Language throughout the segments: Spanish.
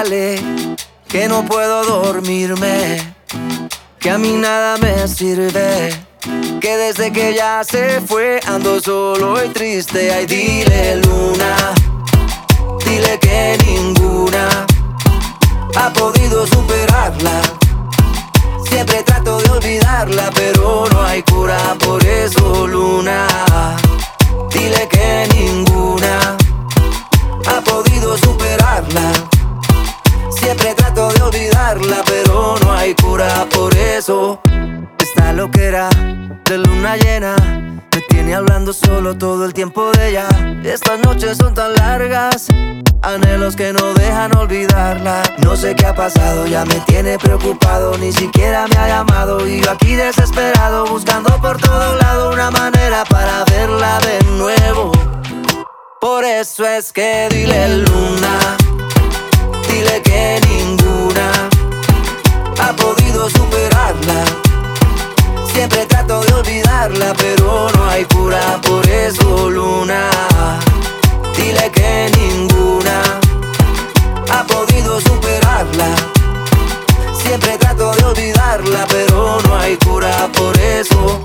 Cuéntale que no puedo dormirme, que a mí nada me sirve, que desde que ella se fue ando solo y triste. Ay, dile, luna, dile que ninguna ha podido superarla. Siempre trato de olvidarla, pero no hay cura. Por eso, luna, dile que ninguna ha podido superarla. Siempre trato de olvidarla, pero no hay cura. Por eso, esta loquera de luna llena me tiene hablando solo todo el tiempo de ella. Estas noches son tan largas, anhelos que no dejan olvidarla. No sé qué ha pasado, ya me tiene preocupado. Ni siquiera me ha llamado y yo aquí desesperado, buscando por todo lado una manera para verla de nuevo. Por eso es que dile, luna, dile que ninguna ha podido superarla. Siempre trato de olvidarla, pero no hay cura. Por eso, luna, dile que ninguna ha podido superarla. Siempre trato de olvidarla, pero no hay cura. Por eso.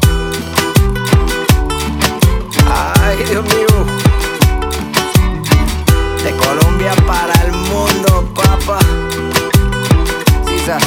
Ay, Dios mío. De Colombia para el mundo, papá. Sisa.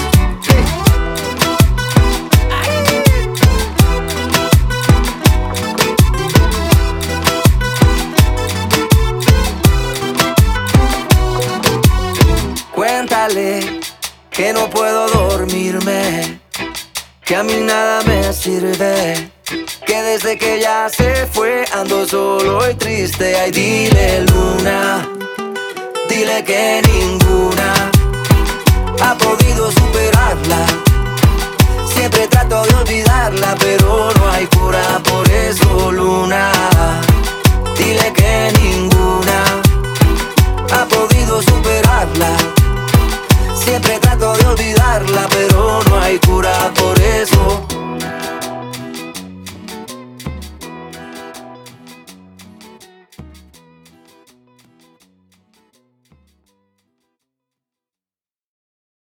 Cuéntale que no puedo dormirme, que a mí nada me sirve, que desde que ella se fue ando solo y triste. Ay, dile, luna, dile que ninguna ha podido superarla. Siempre trato de olvidarla, pero no hay cura. Por eso, luna,